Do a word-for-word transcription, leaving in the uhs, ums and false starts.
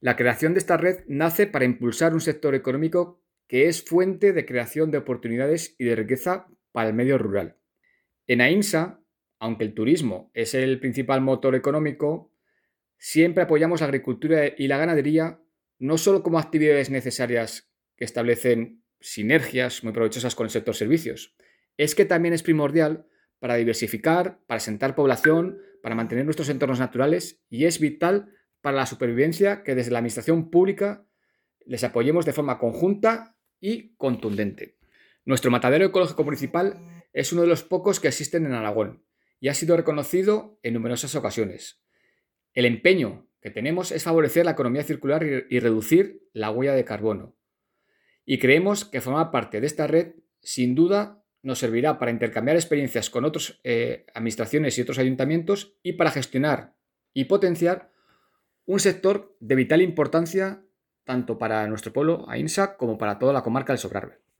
La creación de esta red nace para impulsar un sector económico que es fuente de creación de oportunidades y de riqueza para el medio rural. En AINSA, aunque el turismo es el principal motor económico, siempre apoyamos la agricultura y la ganadería no solo como actividades necesarias que establecen sinergias muy provechosas con el sector servicios, es que también es primordial para diversificar, para asentar población, para mantener nuestros entornos naturales y es vital para la supervivencia que desde la administración pública les apoyemos de forma conjunta y contundente. Nuestro matadero ecológico municipal es uno de los pocos que existen en Aragón y ha sido reconocido en numerosas ocasiones. El empeño que tenemos es favorecer la economía circular y reducir la huella de carbono. Y creemos que formar parte de esta red, sin duda, nos servirá para intercambiar experiencias con otras eh, administraciones y otros ayuntamientos y para gestionar y potenciar un sector de vital importancia tanto para nuestro pueblo, AINSA, como para toda la comarca del Sobrarbe.